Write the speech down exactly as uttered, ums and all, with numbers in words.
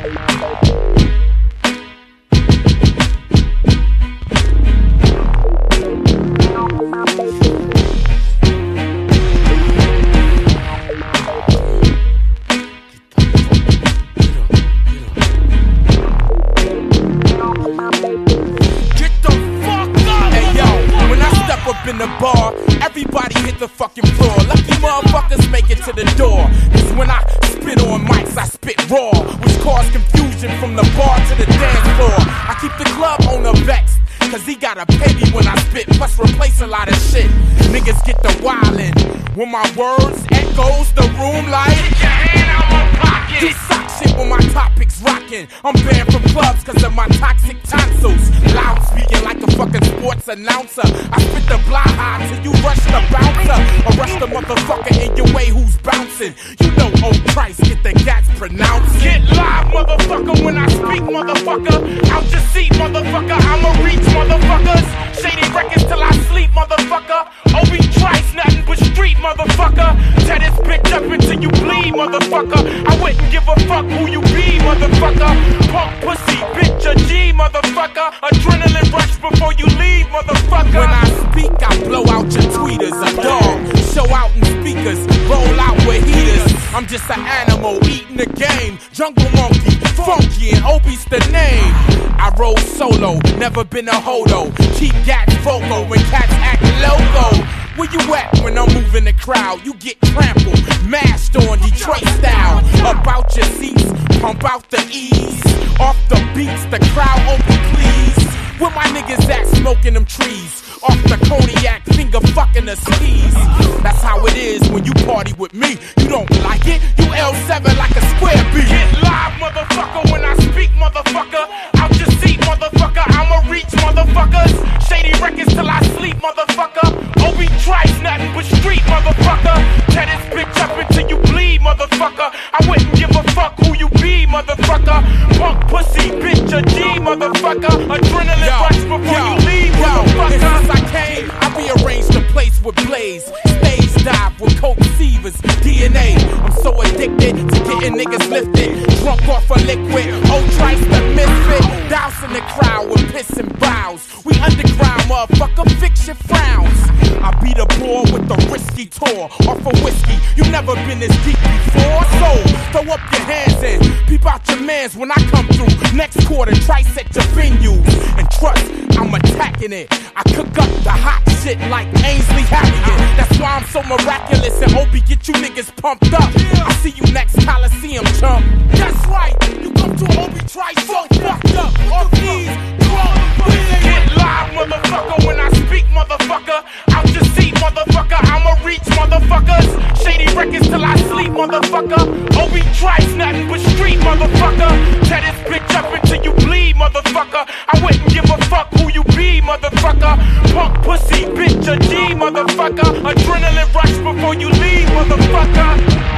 In the bar, everybody hit the fucking floor. Lucky motherfuckers make it to the door. Cause when I spit on mics, I spit raw, which cause confusion from the bar to the dance floor. I keep the club owner vexed, cause he gotta pay me when I spit, plus replace a lot of shit. Niggas get the wildin'. When my words echoes the room like, get your hand out my pocket. Do sock shit when my topic's rockin'. I'm banned from clubs cause of my toxic tonsils. Loud speaking like a fucking sports announcer. I spit the blah high till you rush the bouncer, or rush the motherfucker in your way who's bouncing. You know old Christ, get the gats pronounced. Get live, motherfucker, when I speak, motherfucker. Out your seat, motherfucker, I'ma reach, motherfuckers. Shady records till I sleep, motherfucker. Obi Trice, nothing but street, motherfucker. Tear this bitch up until you bleed, motherfucker. I wouldn't give a fuck who you be, motherfucker. Punk pussy, bitch, a G, motherfucker. Adrenaline rush before you leave, motherfucker. When I speak, I blow out your tweeters. A dog, show out in speakers, roll out with heaters. I'm just an animal eating the game. Jungle monkey, funky, and Obi's the name. I roll solo, never been a hodo. Keep gats vocal when cats act loco. Where you at when I'm moving the crowd? You get trampled, mashed on Detroit style. Up out your seats, pump out the ease. Off the beats, the crowd open please. Where my niggas at smoking them trees? Off the cognac, finger fucking the skis. That's how it is when you party with me. You don't like it? You L seven like a square beat. Get live, motherfucker, when I speak, motherfucker. Out your seat, motherfucker, I'ma reach, motherfuckers. Shady records till I sleep, motherfucker. Obi Trice, nothing but street, motherfucker. Tear this bitch up until you bleed, motherfucker. I wouldn't give a fuck who you be, motherfucker. Punk pussy, bitch, a G, motherfucker. Adrenaline yo, rush before yo, you leave, yo, motherfucker. Since I came, I rearranged the place with Blaze. Stage dive with coke sievers, D N A. I'm so addicted to getting niggas lifted. Drunk off a liquid, old Trice the misfit. Dousing the crowd with piss and bows. We underground, motherfucker, fix your frowns. I beat a ball with the risky tour off a whiskey. You never been this deep before, so throw up your hands and peep out your mans when I come through. Next quarter, Trice at your venues. And trust, I'm attacking it. I cook up the hot shit like Ainsley Harriet. That's why I'm so miraculous and Obi get you niggas pumped up. I see you next Coliseum, chump. That's right, you come to Obi Trice so fucked up. Off these drunk, get live, motherfucker, when I speak, motherfucker. Out your seat, motherfucker, I'ma reach, motherfuckers. Shady records till I sleep, motherfucker. Obi Trice, nothing but street, motherfucker. Tear this bitch up until you bleed, motherfucker. I wouldn't give a fuck who you be, motherfucker. Punk pussy, bitch, a G, motherfucker. Adrenaline rush before you leave, motherfucker.